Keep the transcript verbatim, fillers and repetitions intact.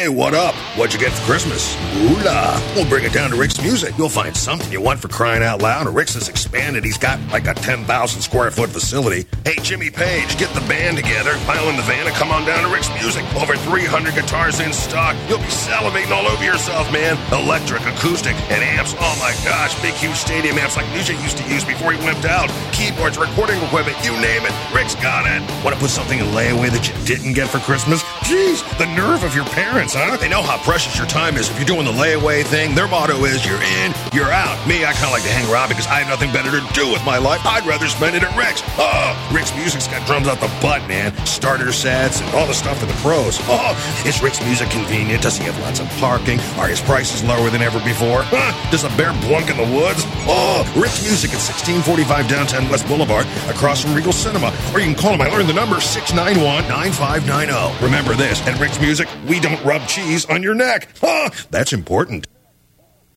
Hey, what up? What'd you get for Christmas? Ooh la. We'll bring it down to Rick's Music. You'll find something you want for crying out loud. Rick's has expanded. He's got like a ten thousand square foot facility. Hey, Jimmy Page, get the band together, pile in the van, and come on down to Rick's Music. Over three hundred guitars in stock. You'll be salivating all over yourself, man. Electric, acoustic, and amps. Oh my gosh, big, huge stadium amps like Lucia used to use before he wimped out. Keyboards, recording equipment, you name it. Rick's got it. Want to put something in layaway that you didn't get for Christmas? Jeez, the nerve of your parents, huh? They know how precious your time is if you're doing the layaway thing. Their motto is you're in, you're out. Me, I kind of like to hang around because I have nothing better to do with my life. I'd rather spend it at Rick's. Oh, Rick's Music's got drums out the butt, man. Starter sets and all the stuff for the pros. Oh, is Rick's Music convenient? Does he have lots of parking? Are his prices lower than ever before? Huh? Does a bear blunk in the woods? Oh, Rick's Music at sixteen forty-five Downtown West Boulevard, across from Regal Cinema. Or you can call him. I learned the number six nine one, nine five nine zero. Remember this, at Rick's Music, we don't rub cheese on your neck. Oh, that's important.